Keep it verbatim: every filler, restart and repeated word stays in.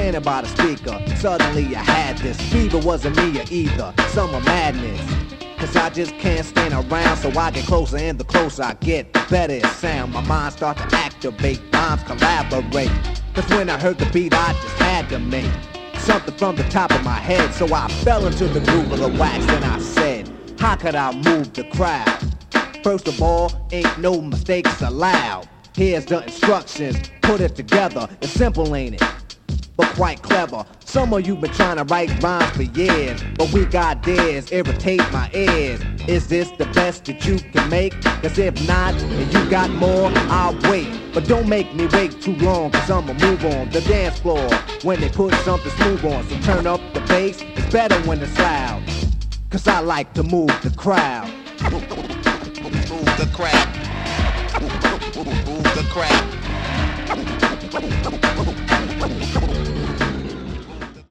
standing by the speaker. Suddenly I had this fever, wasn't me either. Summer madness. Cause I just can't stand around, so I get closer, and the closer I get, the better it sound. My mind start to activate, rhymes collaborate. Cause when I heard the beat, I just had to make something from the top of my head. So I fell into the groove of the wax, and I said, how could I move the crowd? First of all, ain't no mistakes allowed. Here's the instructions, put it together. It's simple, ain't it? But quite clever. Some of you been trying to write rhymes for years, but we got dares, irritate my ears. Is this the best that you can make? Cause if not, and you got more, I'll wait. But don't make me wait too long, cause I'ma move on the dance floor when they put something smooth on. So turn up the bass, it's better when it's loud, cause I like to move the crowd. Move the crowd. Move the crowd.